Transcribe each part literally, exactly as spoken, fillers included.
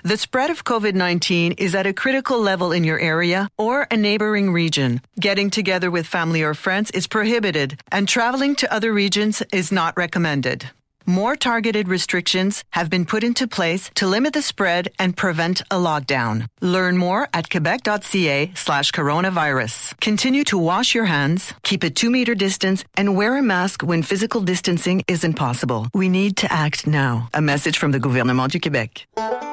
The spread of COVID nineteen is at a critical level in your area or a neighboring region. Getting together with family or friends is prohibited, and traveling to other regions is not recommended. More targeted restrictions have been put into place to limit the spread and prevent a lockdown. Learn more at quebec.ca slash coronavirus. Continue to wash your hands, keep a two-meter distance, and wear a mask when physical distancing isn't possible. We need to act now. A message from the Gouvernement du Québec.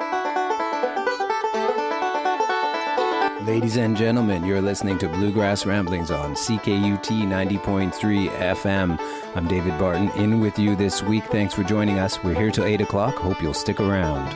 Ladies and gentlemen, you're listening to Bluegrass Ramblings on C K U T ninety point three F M. I'm David Barton, in with you this week. Thanks for joining us. We're here till eight o'clock. Hope you'll stick around.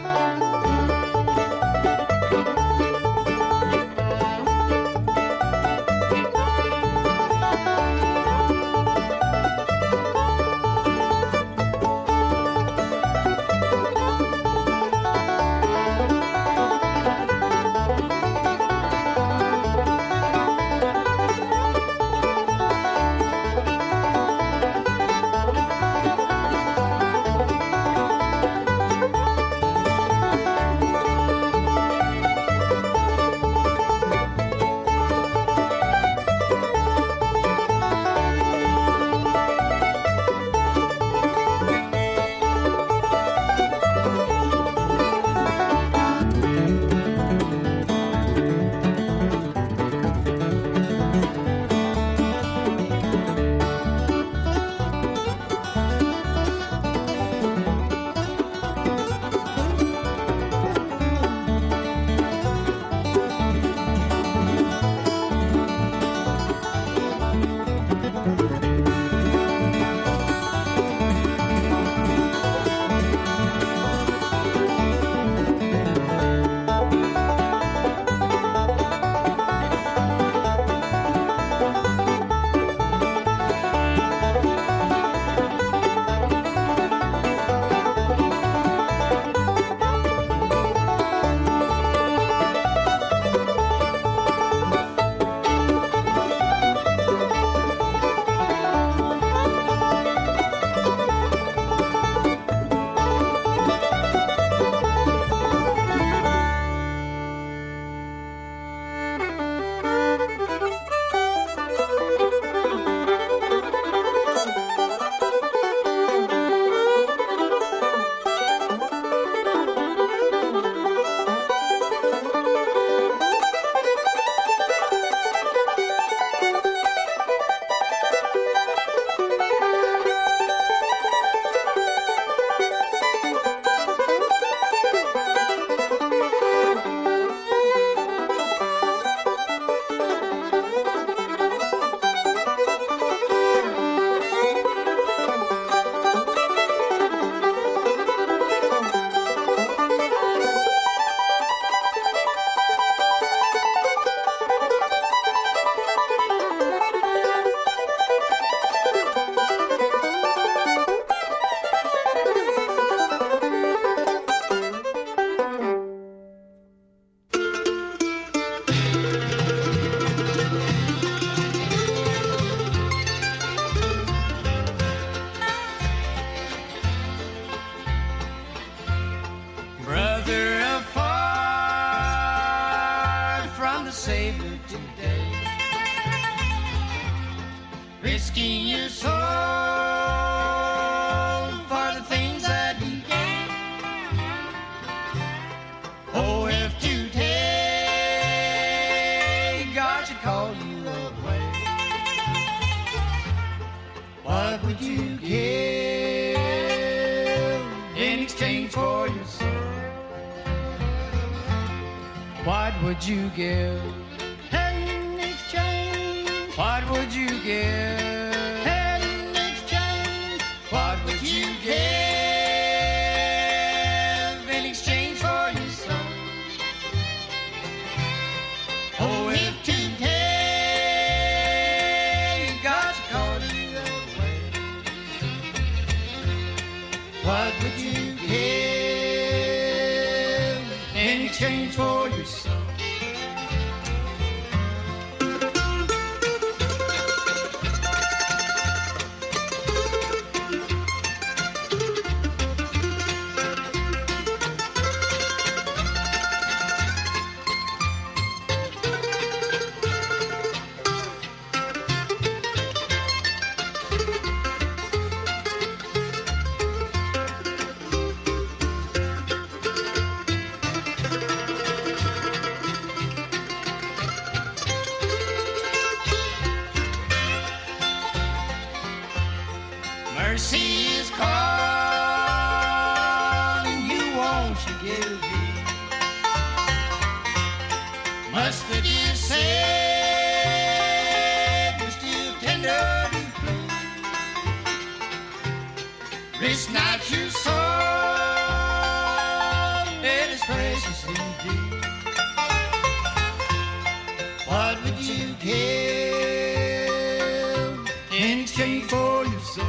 Just that you said you're still tender to play. Risk not your soul, it is precious indeed. What would you give in exchange for your soul?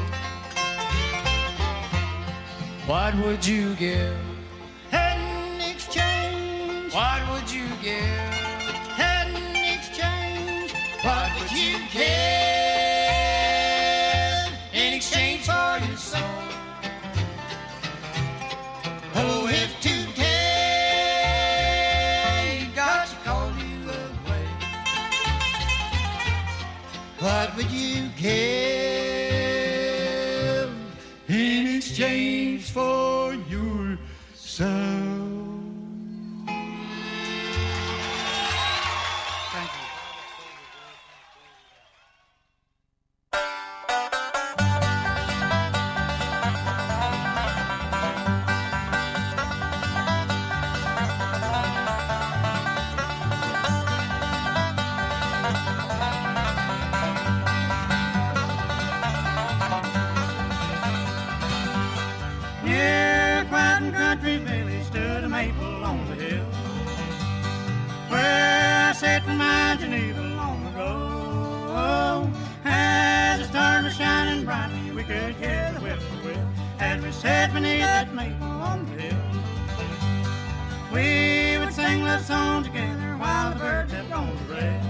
What would you give in exchange? What would you give in exchange? What would you give in exchange for your soul? Oh, if today God called you away, what would you give in exchange for your soul? Thank you. Near Quiet Country Village stood a maple on the hill, where I sat in my Geneva long ago. As the stars were shining brightly, we could hear the whippoorwill as we sat beneath that maple on the hill. We would sing love songs together while the birds had gone to rest.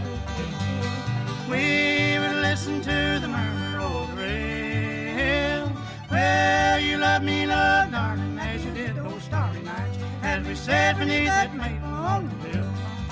We would listen to the murmur of the rail. Well, you love me, love, darling, as you did those starry nights as we sat beneath that maple on the hill.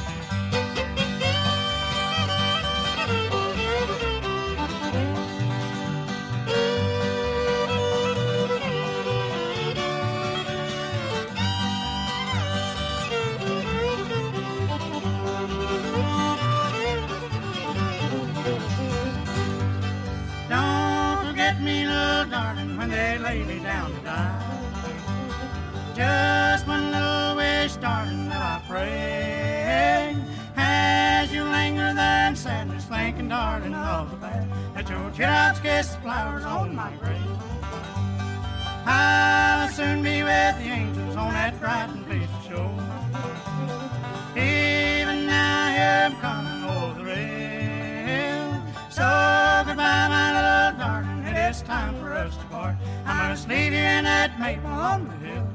Don't forget me, love, darling, when they lay me down to die. Just one little wish, darling, that I pray. As you linger there in sadness, thinking, darling, of the past, that your teardrops kiss the flowers on my grave. I'll soon be with the angels on that bright and peaceful shore. Even now, here I'm coming over the rail. So goodbye, my little darling, it is time for us to part. I must leave you in that maple on the hill.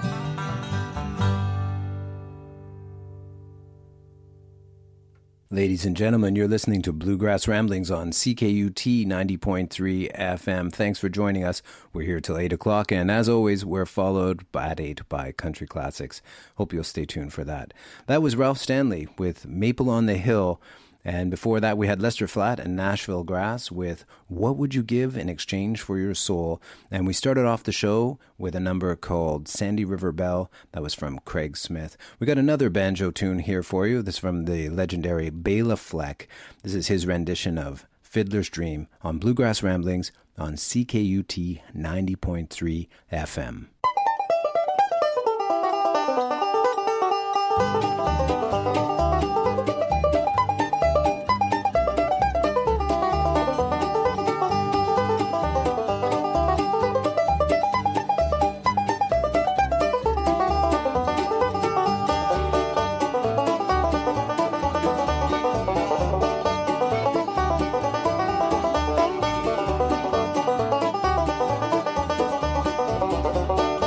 Ladies and gentlemen, you're listening to Bluegrass Ramblings on C K U T ninety point three F M. Thanks for joining us. We're here till eight o'clock, and as always, we're followed at eight by Country Classics. Hope you'll stay tuned for that. That was Ralph Stanley with Maple on the Hill. And before that, we had Lester Flatt and Nashville Grass with What Would You Give in Exchange for Your Soul? And we started off the show with a number called Sandy River Bell. That was from Craig Smith. We got another banjo tune here for you. This is from the legendary Bela Fleck. This is his rendition of Fiddler's Dream on Bluegrass Ramblings on C K U T ninety point three F M. Thank you.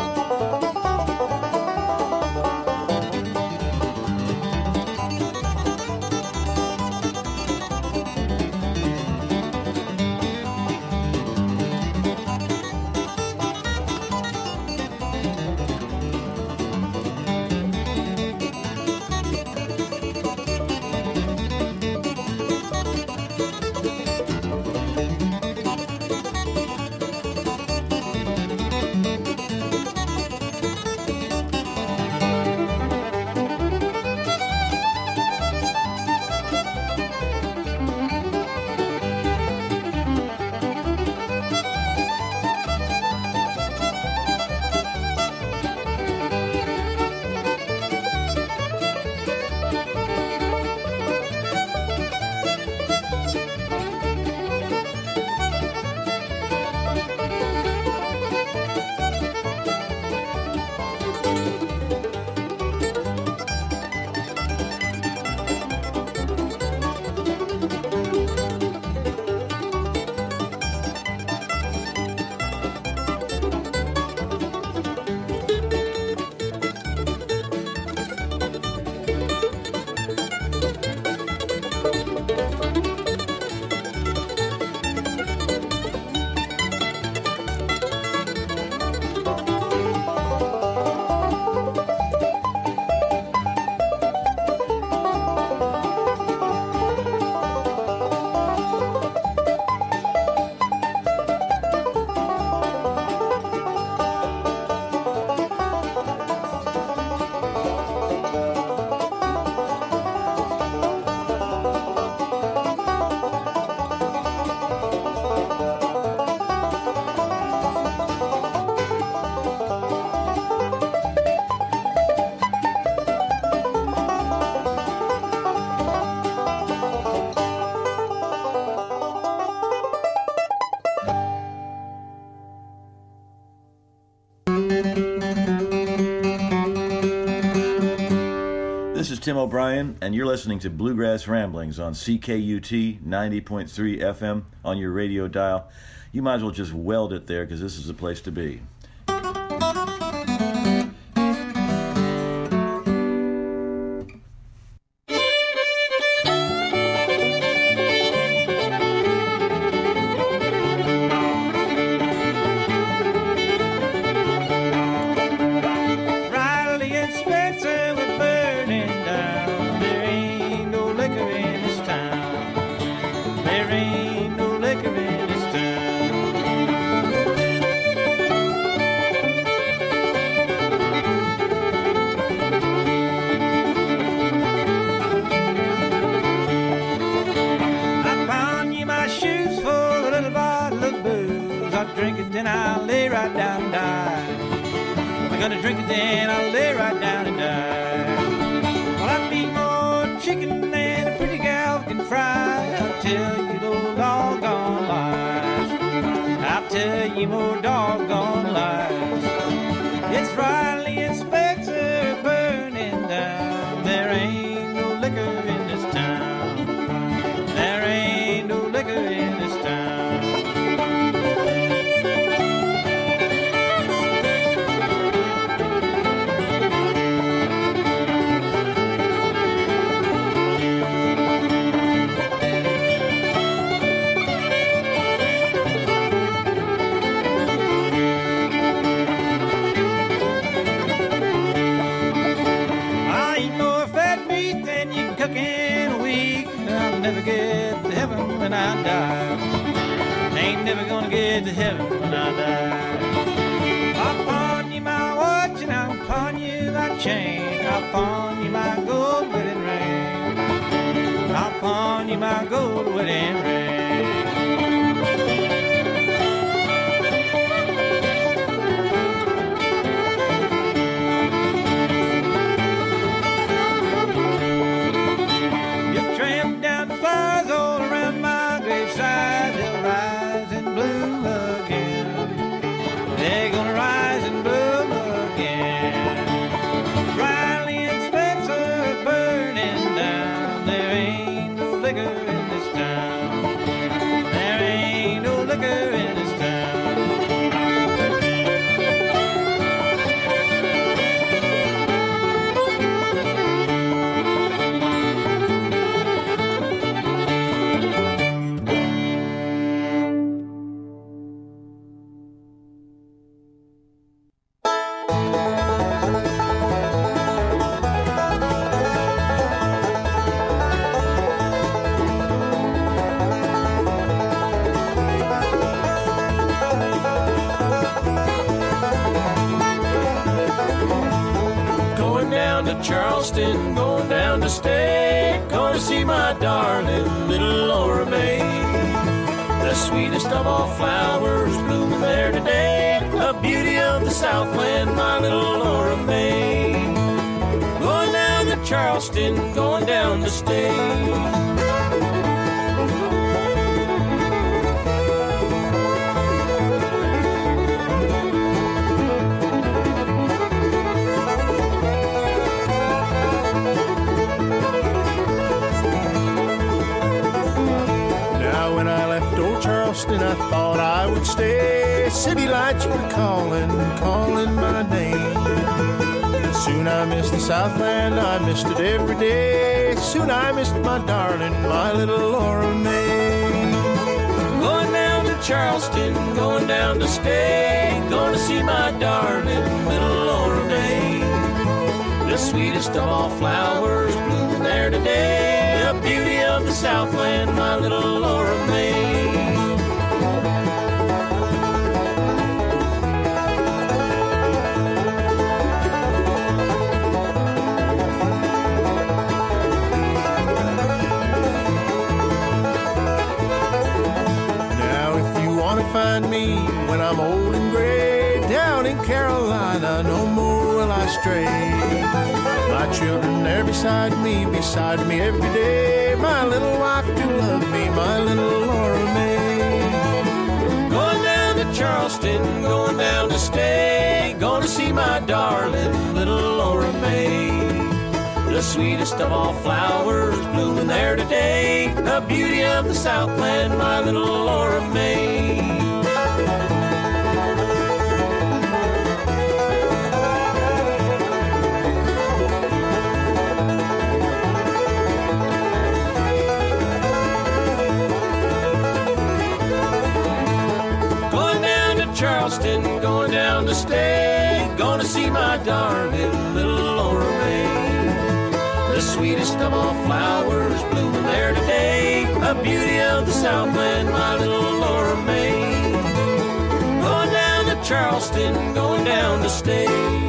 this is Tim O'Brien, and you're listening to Bluegrass Ramblings on C K U T ninety point three F M on your radio dial. You might as well just weld it there, because this is the place to be. Charleston, going down to stay, going to see my darling little Laura May. The sweetest of all flowers blooming there today, a beauty of the Southland, my little Laura May. Going down to Charleston, going down to stay. And I thought I would stay. City lights were calling, calling my name. Soon I missed the Southland, I missed it every day. Soon I missed my darling, my little Laura May. Going down to Charleston, going down to stay, going to see my darling, little Laura May. The sweetest of all flowers blooming there today, the beauty of the Southland, my little Laura May. Find me when I'm old and gray, down in Carolina, no more will I stray. My children there beside me, beside me every day, my little wife to love me, my little Laura May. Going down to Charleston, going down to stay, going to see my darling little Laura May. The The sweetest of all flowers blooming there today, a beauty of the Southland, my little Laura Mae. Charleston, going down to stay, gonna see my darling little Laura Mae. The sweetest of all flowers blooming there today, a beauty of the Southland, my little Laura Mae. Going down to Charleston, going down to stay.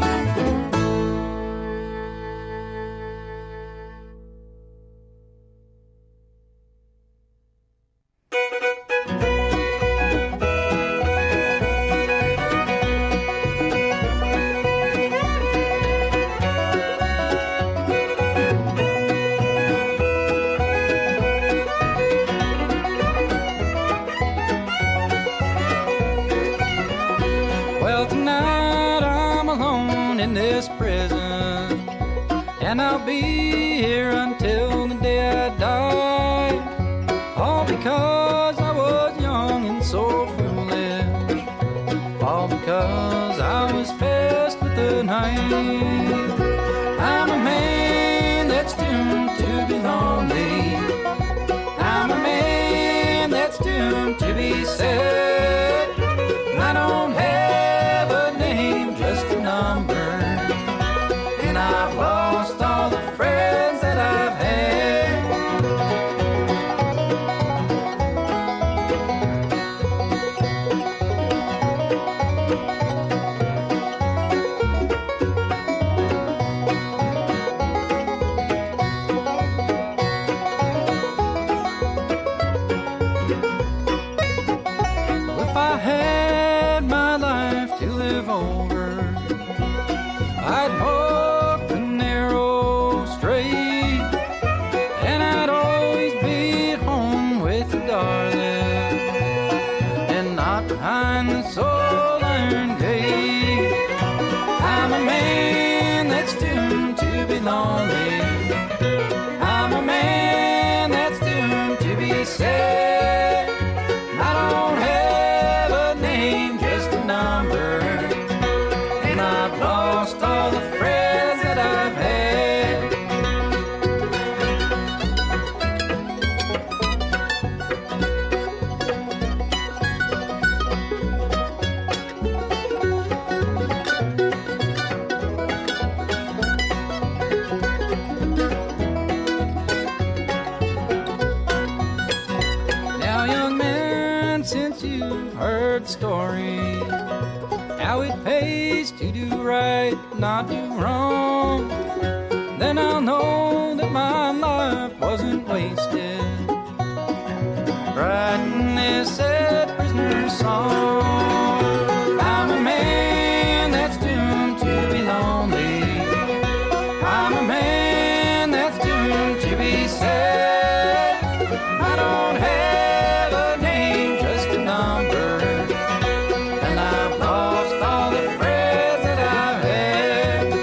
And I'll be here until the day I die, all because I was young and so foolish, all because I was faced with the night. I'm a man that's doomed to be lonely, I'm a man that's doomed to be sad. I don't have a name, just a number, and I've lost all the friends that I've had. Well, if I had my life to live over, I'd walk the narrow straight, and I'd always be at home with you, darling, and not behind the soul iron gate. I'm a man that's doomed to be lonely, I'm a man that's doomed to be sad. I don't have a name, just a number, and I've lost all the friends that I've had. Now, young man, since you've heard the story, how it pays to do right, not do wrong, then I'll know that my life wasn't wasted, writing this sad prisoner's song. I'm a man that's doomed to be lonely, I'm a man that's doomed to be sad. I don't have a name, just a number, and I've lost all the friends that I've had.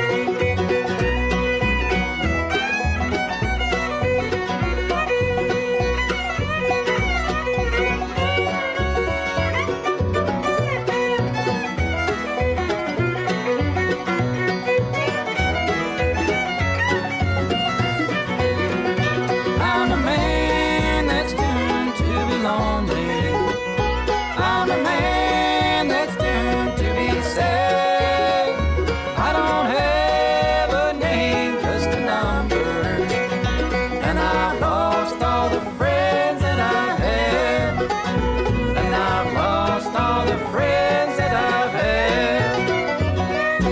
I'm a man that's doomed to be lonely, I'm a man that's doomed to be sad. I don't have a name, just a number, and I've lost all the friends that I've had, and I've lost all the friends that I've had.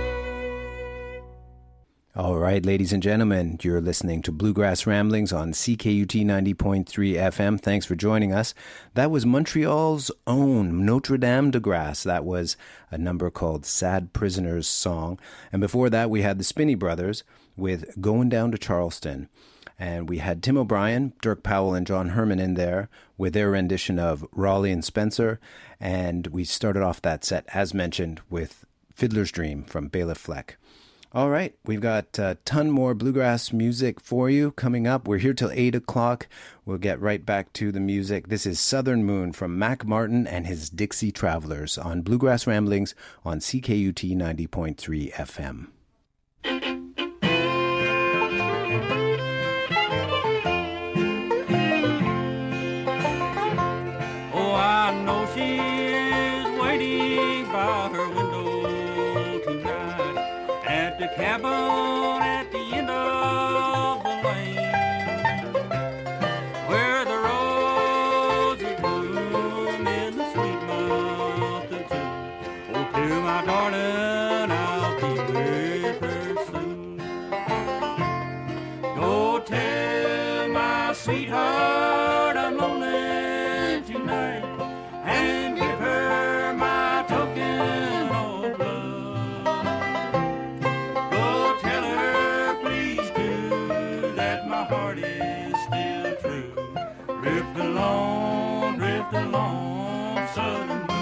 All right, ladies and gentlemen, you're listening to Bluegrass Ramblings on C K U T ninety point three F M. Thanks for joining us. That was Montreal's own Notre Dame de Grace. That was a number called Sad Prisoner's Song. And before that, we had the Spinney Brothers with Going Down to Charleston. And we had Tim O'Brien, Dirk Powell, and John Herman in there with their rendition of Raleigh and Spencer. And we started off that set, as mentioned, with Fiddler's Dream from Bela Fleck. All right, we've got a ton more bluegrass music for you coming up. We're here till eight o'clock. We'll get right back to the music. This is Southern Moon from Mac Martin and his Dixie Travelers on Bluegrass Ramblings on C K U T ninety point three F M. Oh, I know she's waiting by her window tonight at the cabin at the end of the lane, where the roses bloom in the sweet month of June. Oh, to my darling, I'll be with her soon. Go tell my sweetheart I'm lonely tonight, and give her my token of love. Go tell her, please do, that my heart is still true. Drift along, drift along, southern moon.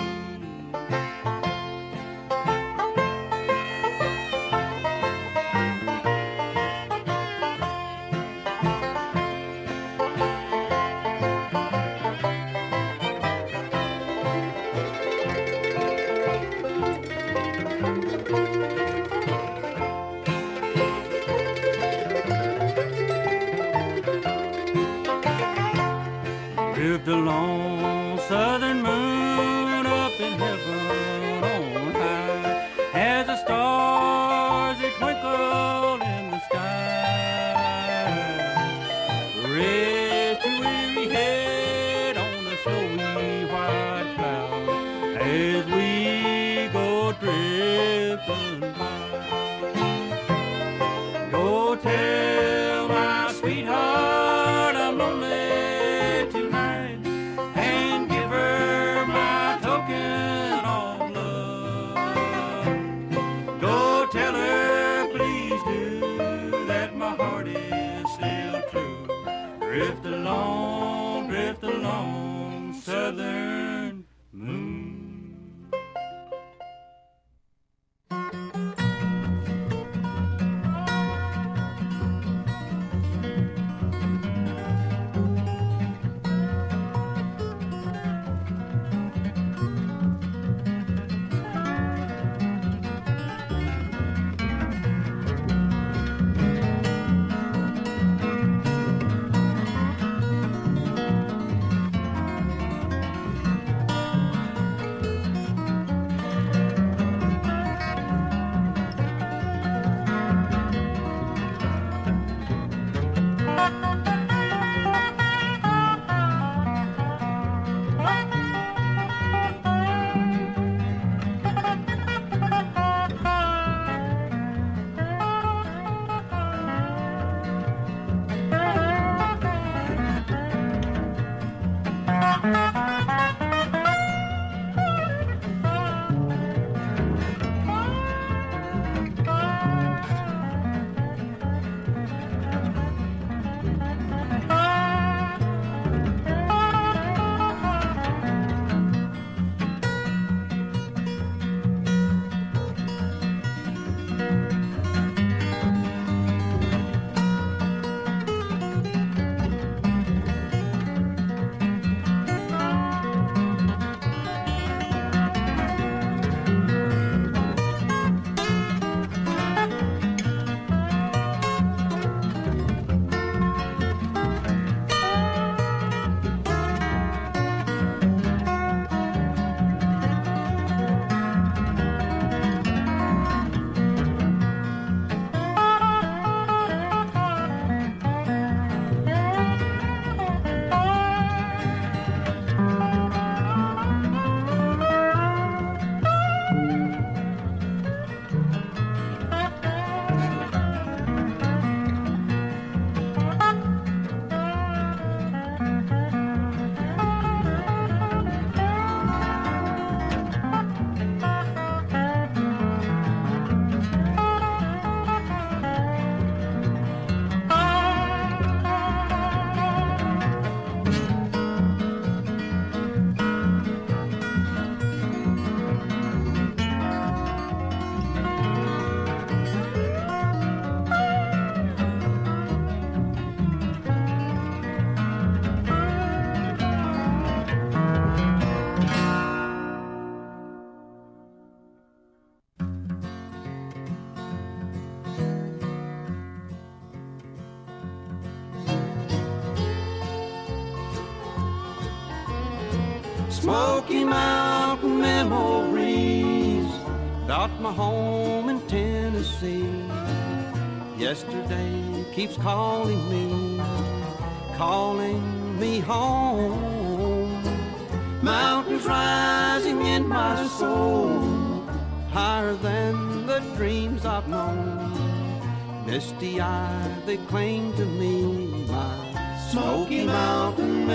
Drift along, southern moon, up in heaven on high, as the stars that twinkle in the sky. Rest your weary head on the snowy white cloud, as we go drifting by. Go tell my sweetheart I'm lonely tonight, and give her my token of love. Go tell her, please do, that my heart is still true. Drift along, drift along, southern moon. Smoky Mountain memories about my home in Tennessee. Yesterday keeps calling me, calling me home. Mountains rising in my soul, higher than the dreams I've known. Misty-eyed they cling to me, my Smoky Mountain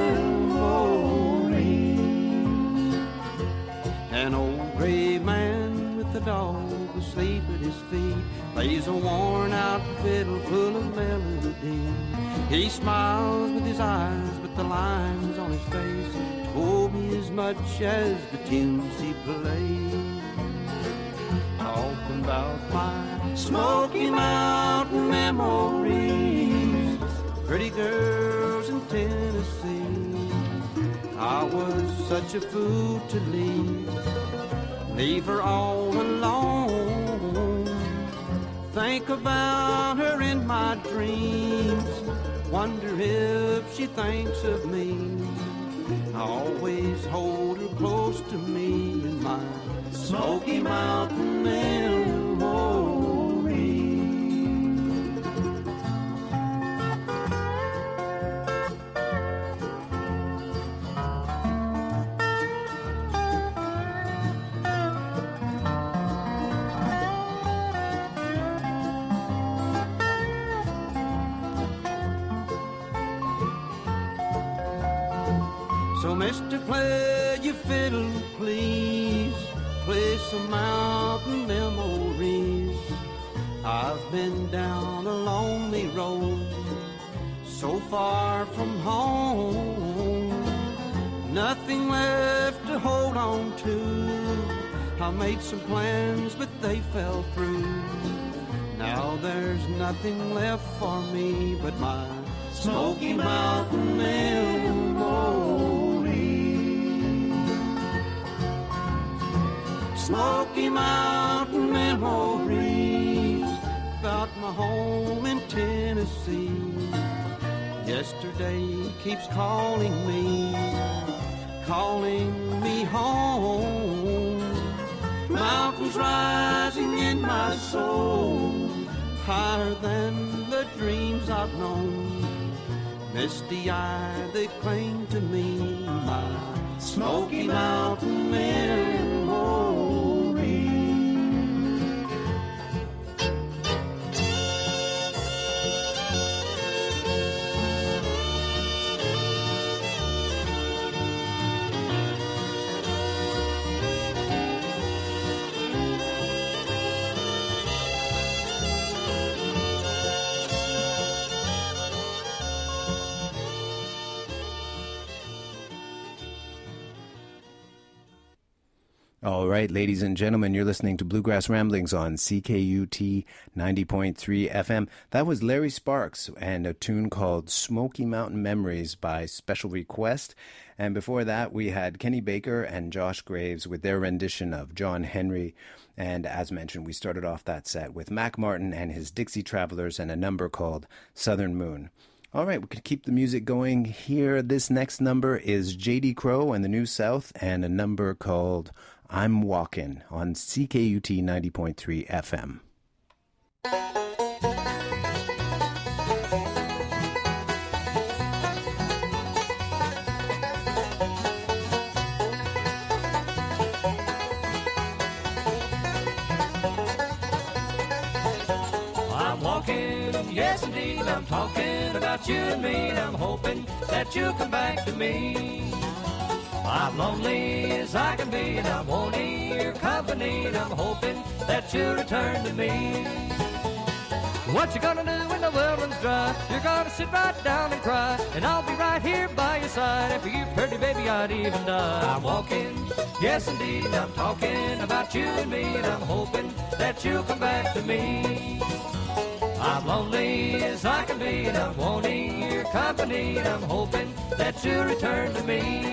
memories. An old gray man with a dog asleep at his feet plays a worn-out fiddle full of melody. He smiles with his eyes, but the lines on his face told me as much as the tunes he played. Talking about my Smoky Mountain memories, pretty girls in Tennessee. I was such a fool to leave, leave her all alone. Think about her in my dreams, wonder if she thinks of me. I always hold her close to me in my Smoky Mountain memories. So mister, play your fiddle, please. Play some mountain memories. I've been down a lonely road, so far from home. Nothing left to hold on to. I made some plans, but they fell through. Now there's nothing left for me but my Smoky Mountain memories. Smoky Mountain memories about my home in Tennessee. Yesterday keeps calling me, calling me home. Mountains rising in my soul, higher than the dreams I've known. Misty-eyed they cling to me, my Smoky Mountain memories. All right, ladies and gentlemen, you're listening to Bluegrass Ramblings on C K U T ninety point three F M. That was Larry Sparks and a tune called Smoky Mountain Memories by Special Request. And before that, we had Kenny Baker and Josh Graves with their rendition of John Henry. And as mentioned, we started off that set with Mac Martin and his Dixie Travelers and a number called Southern Moon. All right, we can keep the music going here. This next number is J D Crowe and the New South and a number called I'm Walkin' on C K U T ninety point three F M. I'm walking, yes indeed, I'm talking about you and me, and I'm hoping that you'll come back to me. I'm lonely as I can be, and I'm wanting your company, and I'm hoping that you'll return to me. What you gonna do when the well runs dry? You're gonna sit right down and cry, and I'll be right here by your side. And for you, pretty baby, I'd even die. I'm walking, yes indeed, I'm talking about you and me, and I'm hoping that you'll come back to me. I'm lonely as I can be, and I'm wanting your company, and I'm hoping that you'll return to me.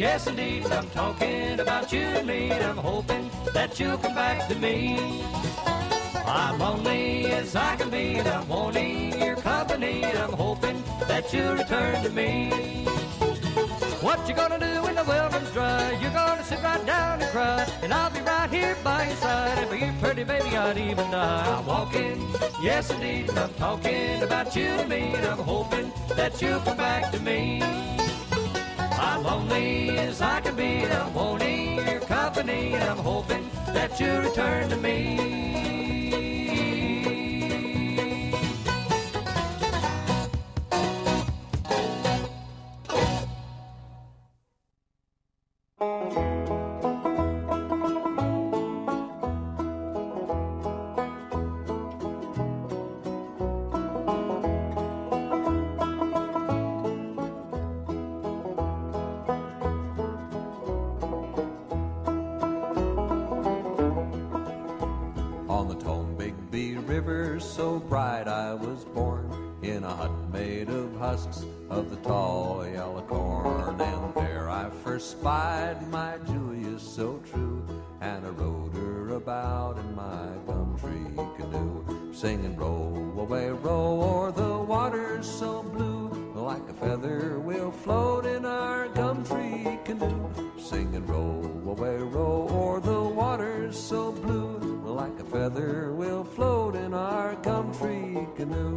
Yes, indeed, I'm talking about you and me, and I'm hoping that you'll come back to me. I'm lonely as I can be, and I'm wanting your company, and I'm hoping that you'll return to me. What you gonna do when the well runs dry? You're gonna sit right down and cry, and I'll be right here by your side. And for you, pretty baby, I'd even die. I'm walking, yes indeed, and I'm talking about you and me, and I'm hoping that you'll come back to me. I'm lonely as I can be, and I'm wanting your company, and I'm hoping that you'll return to me. So bright I was born in a hut made of husks of the tall yellow corn, and there I first spied my Julia so true, and I rode her about in my gum tree canoe, singing roll away roll o'er the waters so blue, like a feather we'll float in our gum tree canoe, singing roll away roll o'er the waters so blue, like a feather we'll float in our gum tree canoe.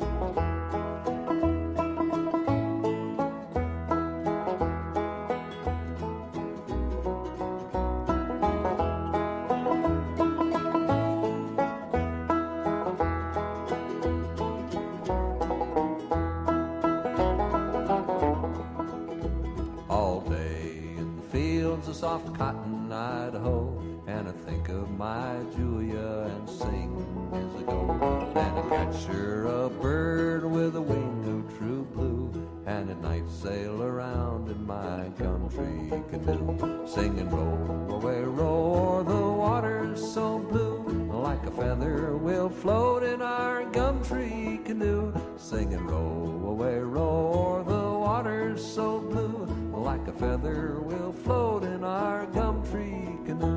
All day in the fields of soft cotton Idaho, and I think of my Julia and sing as I go. Then I catch her a bird with a wing of true blue, and at night sail around in my gum tree canoe, singing roll away roll o'er the waters so blue, like a feather we'll float in our gum tree canoe, singing roll away roll o'er the waters so blue, like a feather we'll float in our gum tree canoe.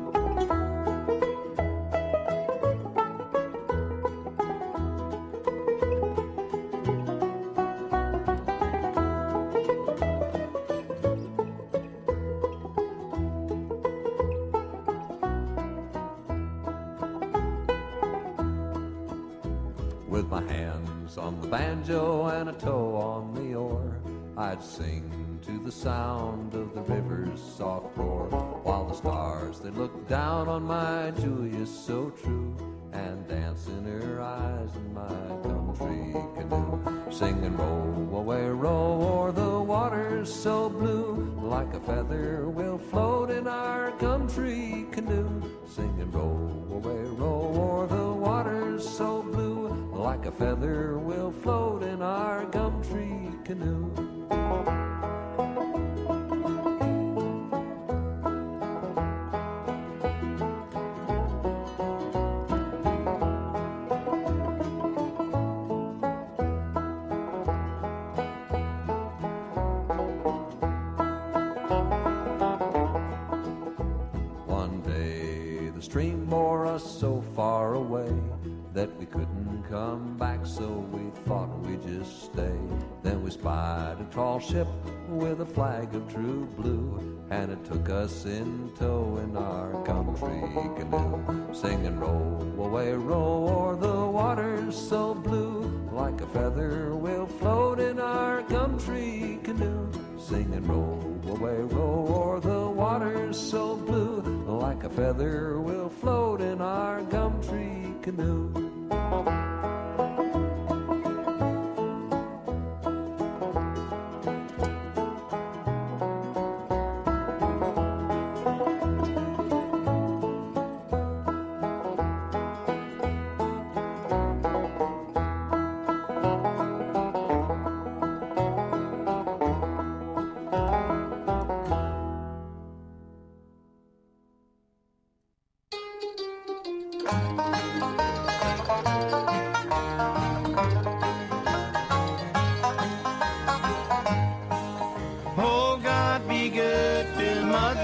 With my hands on the banjo and a toe on the oar, I'd sing to the sound of the river's soft roar, while the stars they look down on my Julia so true, and dance in her eyes in my gum tree canoe, singing roll away roll o'er the waters so blue, like a feather we'll float in our gum tree canoe, singing roll away roll o'er the waters so blue, like a feather we'll float in our gum tree canoe. One day the stream bore us so far away that we couldn't come back, so we thought we'd just stay. Then we spied a tall ship with a flag of true blue, and it took us in tow in our gum tree canoe, singing roll away roll o'er the waters so blue, like a feather we'll float in our gum tree canoe, singing roll away roll o'er the waters so blue, like a feather we'll float in our gum tree canoe.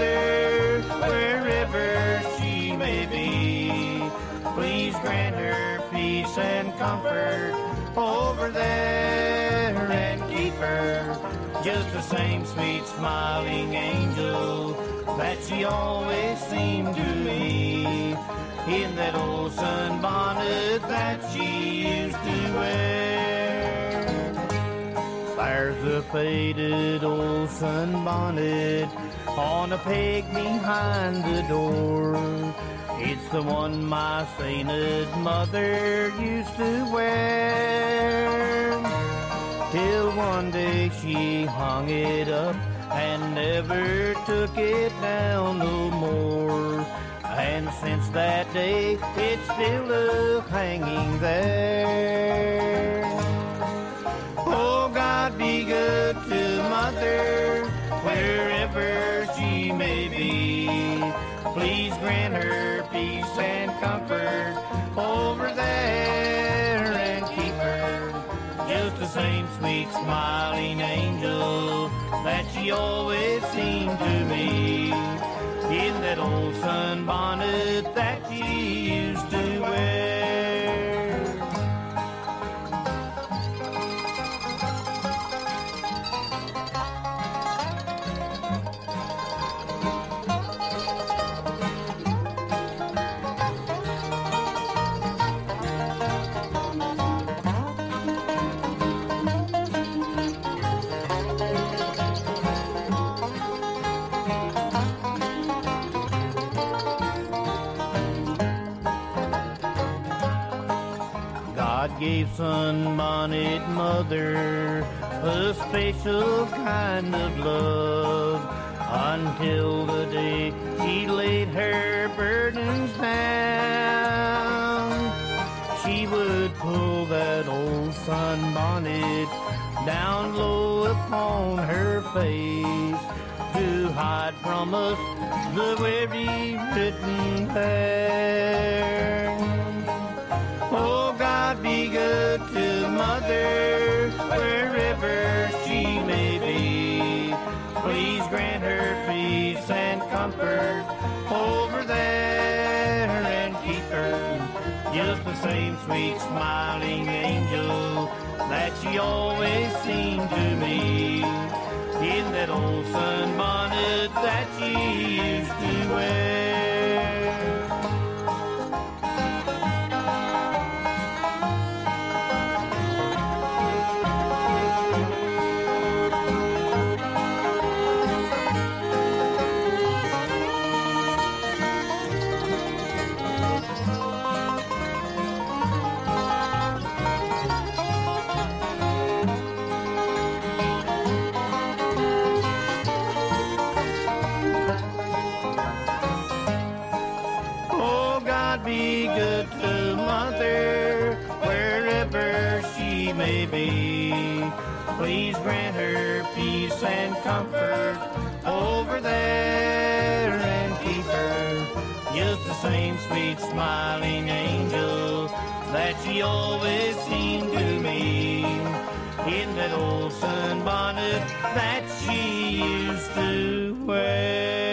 mother, wherever she may be. Please grant her peace and comfort over there, and keep her just the same sweet smiling angel that she always seemed to me, in that old sunbonnet that she used to wear. There's a faded old sunbonnet on a peg behind the door. It's the one my sainted mother used to wear, till one day she hung it up and never took it down no more. And since that day, it's still hanging there. Oh, God be good to mother, wherever she may be. Please grant her peace and comfort over there, and keep her just the same sweet smiling angel that she always seemed to me, in that old sunbonnet that she used to wear. God gave sunbonnet mother a special kind of love, until the day she laid her burdens down. She would pull that old sunbonnet down low upon her face, to hide from us the weary written there. Oh, God be good to mother, wherever she may be. Please grant her peace and comfort over there, and keep her just the same sweet smiling angel that she always seemed to me, in that old sunbonnet that she used to wear. Be good to mother, wherever she may be. Please grant her peace and comfort over there, and keep her just the same sweet smiling angel that she always seemed to me, in that old sunbonnet that she used to wear.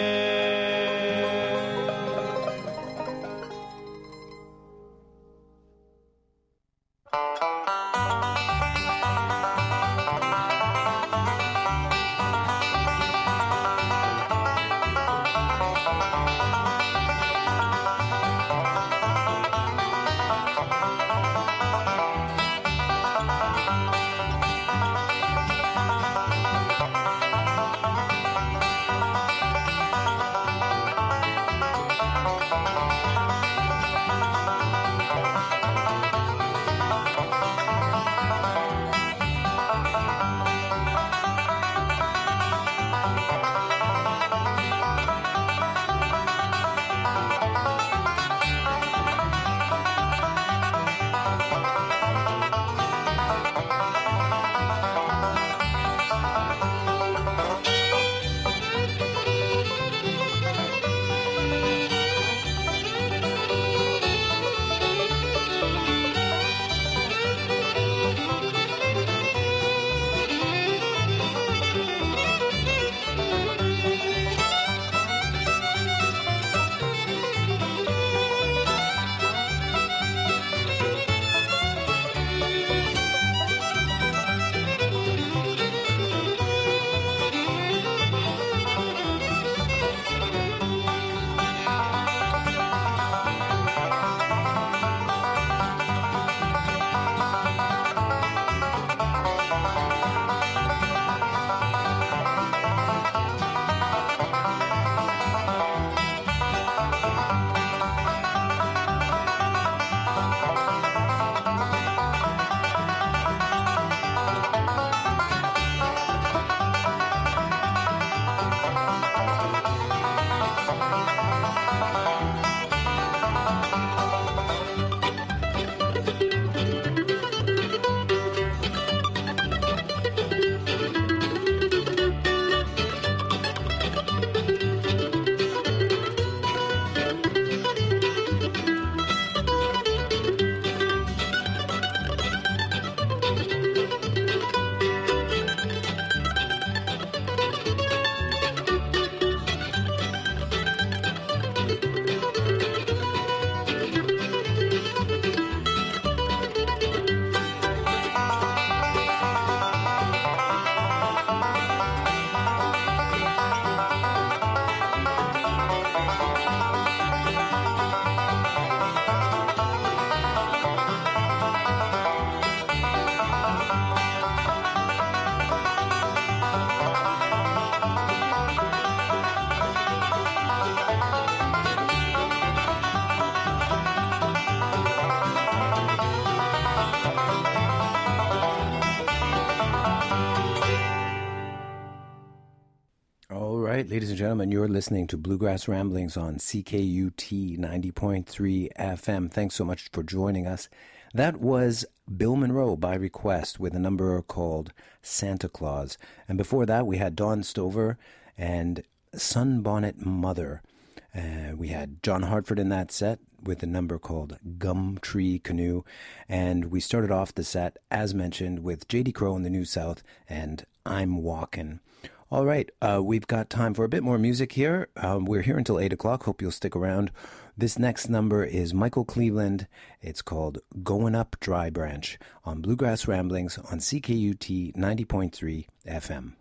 right, ladies and gentlemen, you're listening to Bluegrass Ramblings on C K U T ninety point three F M. Thanks so much for joining us. That was Bill Monroe by request with a number called Santa Claus. And before that, we had Dawn Stover and Sunbonnet Mother. Uh, we had John Hartford in that set with a number called Gumtree Canoe. And we started off the set, as mentioned, with J D Crowe in the New South and I'm Walkin'. All right, uh, we've got time for a bit more music here. Um, we're here until eight o'clock. Hope you'll stick around. This next number is Michael Cleveland. It's called Going Up Dry Branch on Bluegrass Ramblings on C K U T ninety point three F M.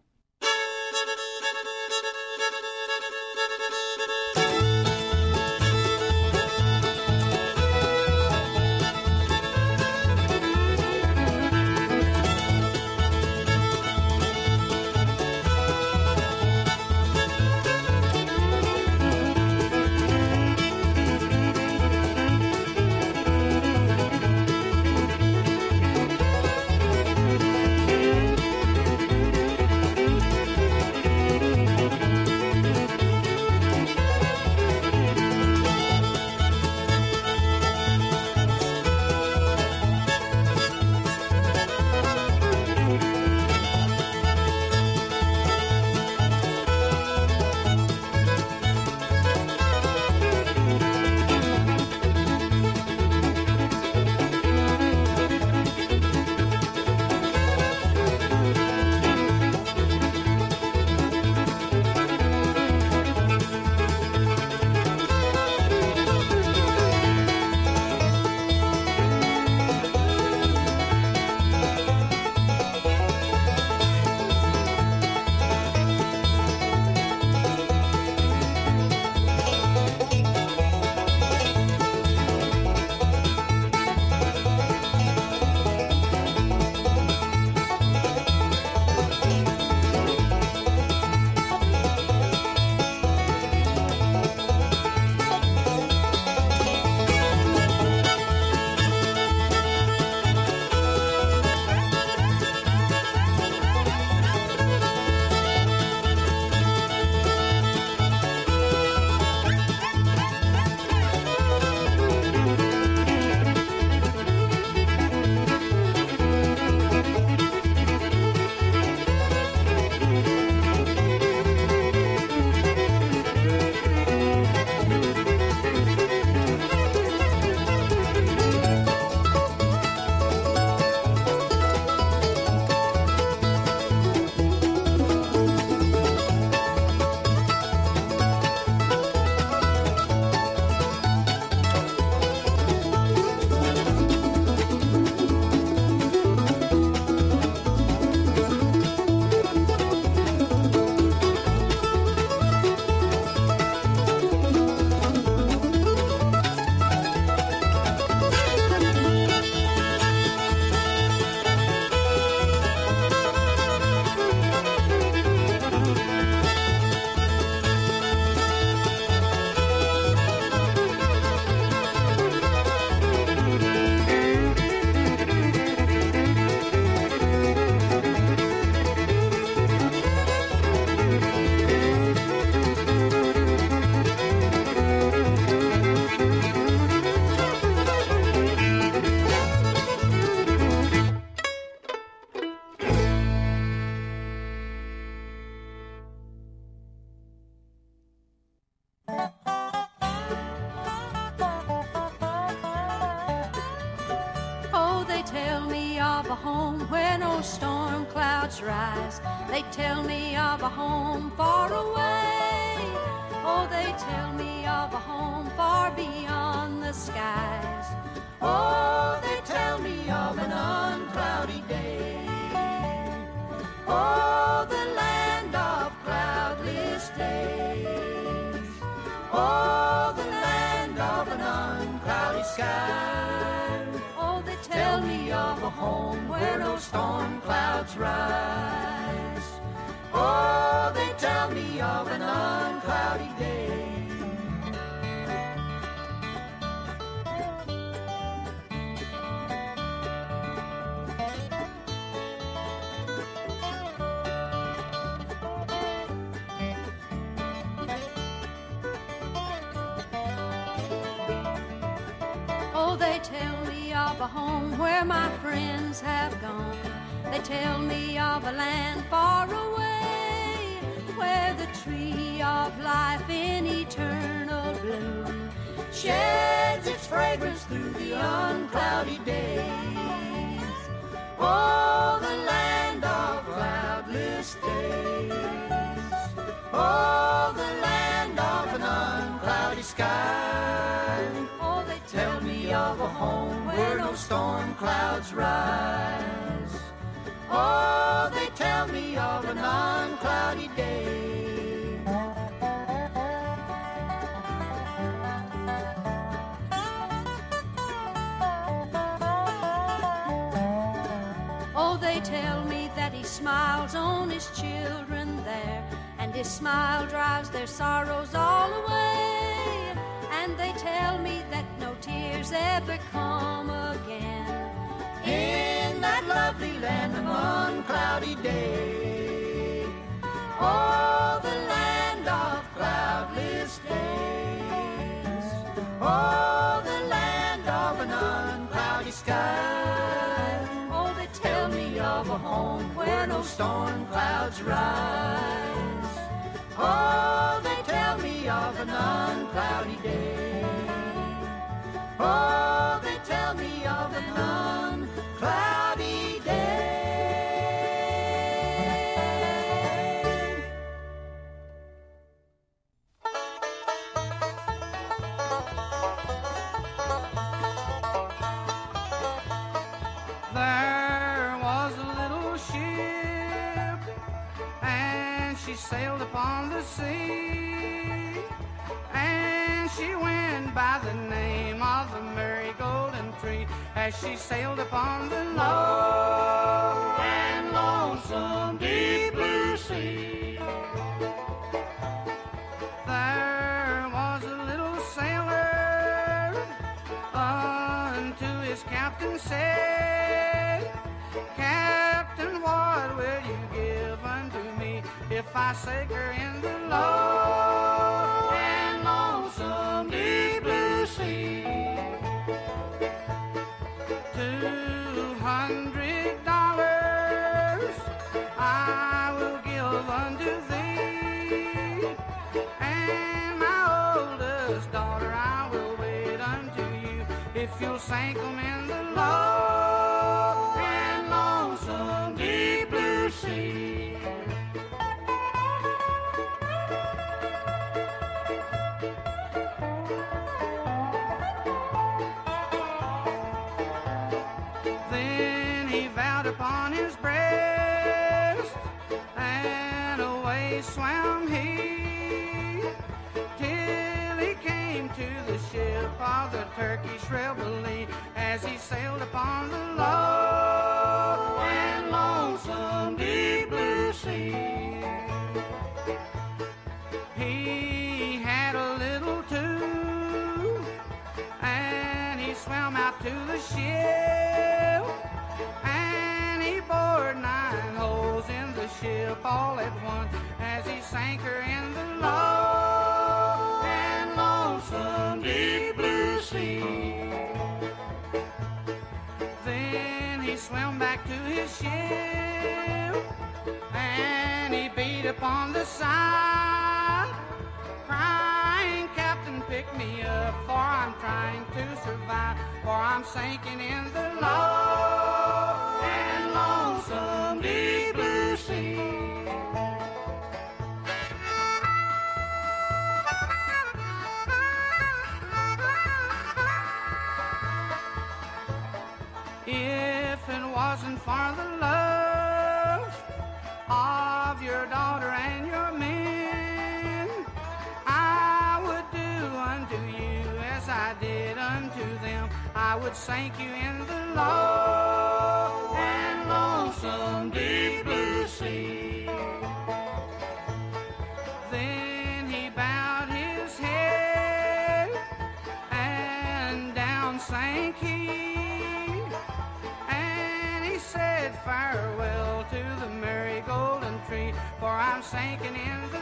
of a home where no storm clouds rise. They tell me of a home far away. Oh, they tell me of a home far beyond the skies. Oh, they tell me of an uncloudy day. Oh, the land of cloudless days. Oh, the land of an uncloudy sky. Oh, they tell me of a home where no storm clouds rise. Oh, they tell me of an uncloudy day. Oh, they tell me of a home where my friends have gone. They tell me of a land far away, where the tree of life in eternal bloom sheds its fragrance through the uncloudy days. Oh, the land of cloudless days. Oh, the land of an uncloudy sky. Oh, they tell me of a home where no storm clouds rise. Oh, they tell me of an uncloudy day. Oh, they tell me that he smiles on his children there, and his smile drives their sorrows all away. And they tell me that no tears ever come again in that lovely land of uncloudy day. Oh, the land of cloudless days. Oh, the land of an uncloudy sky. Oh, they tell me of a home where no storm clouds rise. Oh, they tell me of an uncloudy day. Oh, they tell me of an uncloudy day. There was a little ship, and she sailed upon the sea, and she went by the name of the Mary Golden Tree, as she sailed upon the low and lonesome deep blue sea. There was a little sailor unto his captain said, Captain, what will you give unto me if I sink her in the low and lonesome deep blue sea? Two hundred dollars I will give unto thee, and my oldest daughter I will wait unto you, if you'll sink them in the low and lonesome deep blue sea. Then he vowed upon his breast, and away swam he, till he came to the ship of the Turkish Reveille, as he sailed upon the low and lonesome deep blue sea. He had a little too, and he swam out to the ship, and he bored nine holes in the ship all at once, as he sank her in the low and lonesome deep blue sea. Then he swam back to his ship, and he beat upon the side, crying, Captain, pick me up, for I'm trying to survive, for I'm sinking in the low and lonesome deep blue sea. If it wasn't for the love of your daughter and your men, I would do unto you as I did unto them. I would sink you in the low and lonesome deep blue sea. Then he bowed his head, and down sank he, said farewell to the Mary Golden Tree, for I'm sinking in the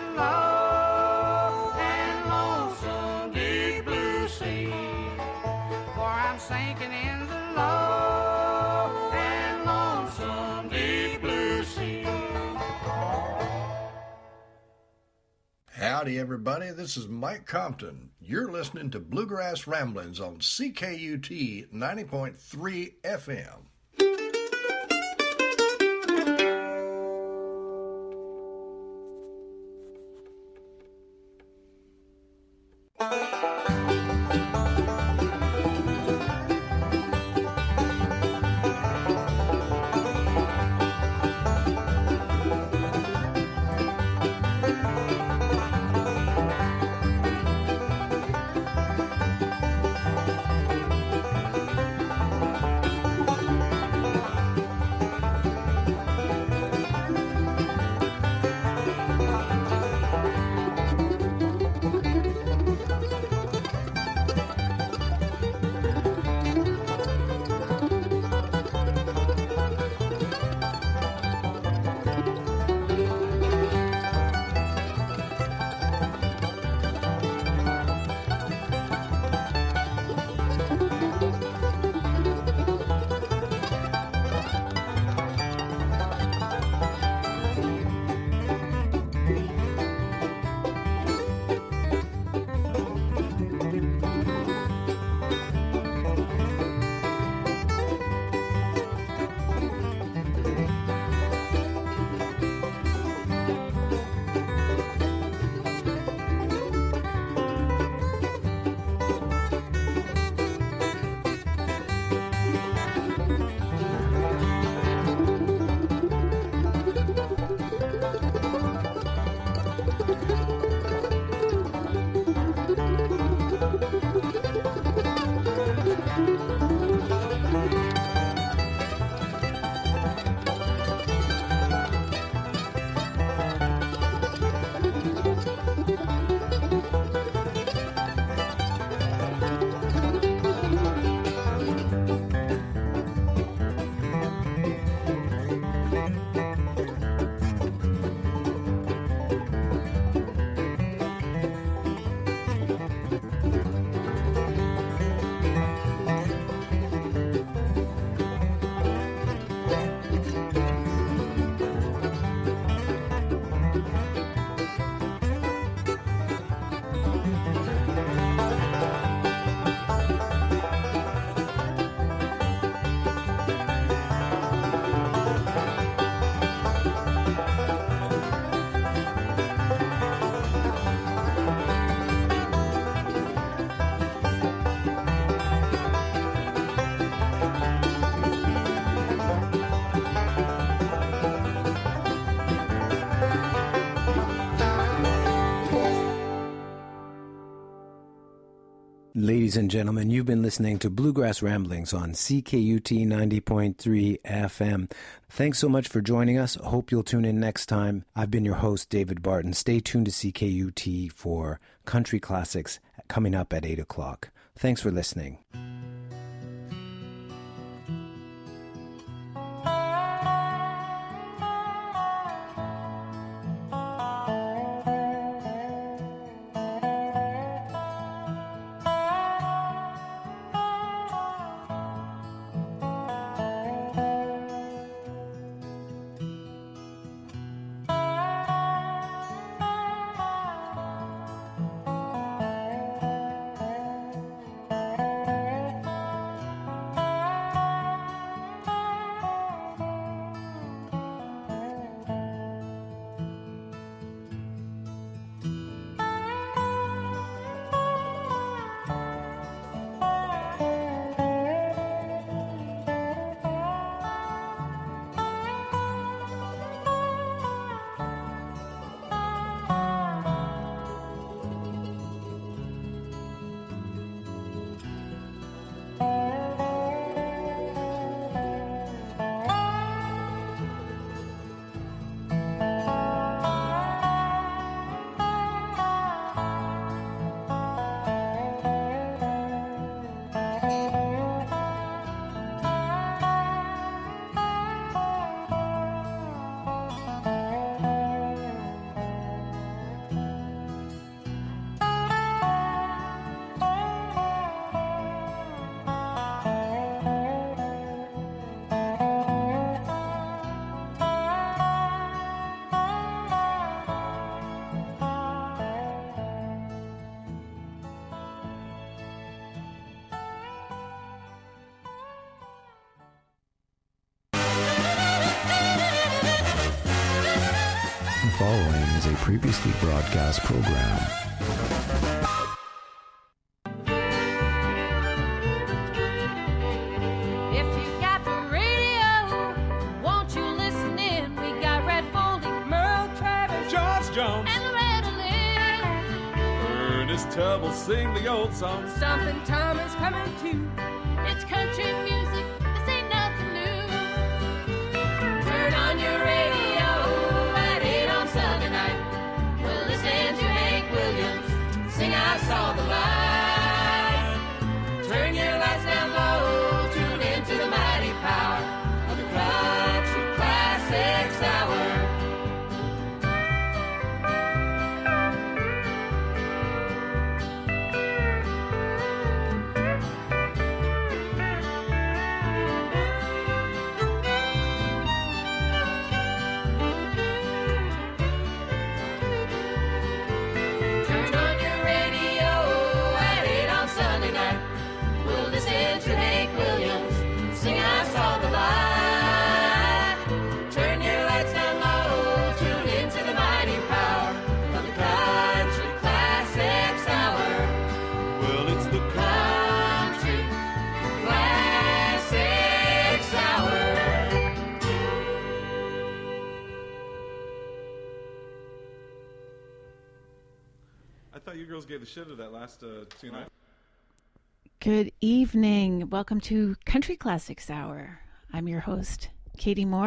low and lonesome deep blue sea. For I'm sinking Howdy, everybody. This is Mike Compton. You're listening to Bluegrass Ramblings on C K U T ninety point three F M. Ladies and gentlemen, you've been listening to Bluegrass Ramblings on C K U T ninety point three F M. Thanks so much for joining us. Hope you'll tune in next time. I've been your host, David Barton. Stay tuned to C K U T for Country Classics coming up at eight o'clock. Thanks for listening. previously broadcast program. If you got the radio, won't you listen in? We got Red Foley, Merle Travis, George Jones, and Loretta Lynn. Ernest Tubb will sing the old songs. Stompin' Tom is coming too. It's country music, this ain't nothing new. Turn on your radio at eight on Sunday night. We'll listen to Hank Williams sing I Saw the Light. Turn your lights down low, tune into the mighty power of the Country Classics Hour. Turn on your radio at eight on Sunday night. We'll listen to Hank Williams sing I Saw the Light. Turn your lights down low, tune into the mighty power of the Country Classics Hour. Well, it's the Country Classics Hour. I thought you girls gave the shit of that last uh, tune. Good evening. Welcome to Country Classics Hour. I'm your host, Katie Moore.